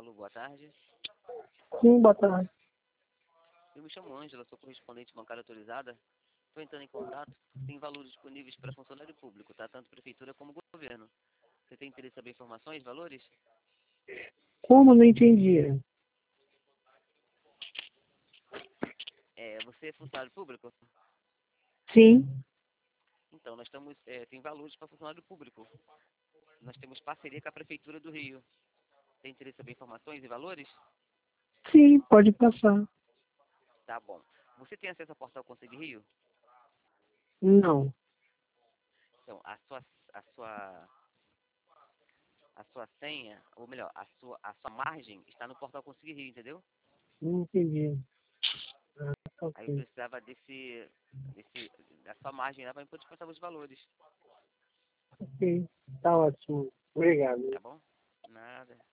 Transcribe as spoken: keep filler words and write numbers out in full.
Alô, boa tarde. Sim, boa tarde. Eu me chamo Ângela, sou correspondente bancária autorizada. Estou entrando em contato. Tem valores disponíveis para funcionário público, tá? Tanto prefeitura como governo. Você tem interesse em saber informações, valores? Como? Não entendi. É, você é funcionário público? Sim, Então, nós estamos, é, tem valores para funcionário público. Nós temos parceria com a Prefeitura do Rio. Tem interesse em saber informações e valores? sim, pode passar. Tá bom. Você tem acesso ao portal Conselho Rio? Não, Então, a sua, a sua, a sua senha, ou melhor, a sua, a sua margem está no portal Conselho Rio, entendeu? não entendi. Ah, Aí eu ok. precisava desse, desse, da sua margem lá para poder passar os valores, Ok, tá ótimo. Obrigado. tá bom? Nada.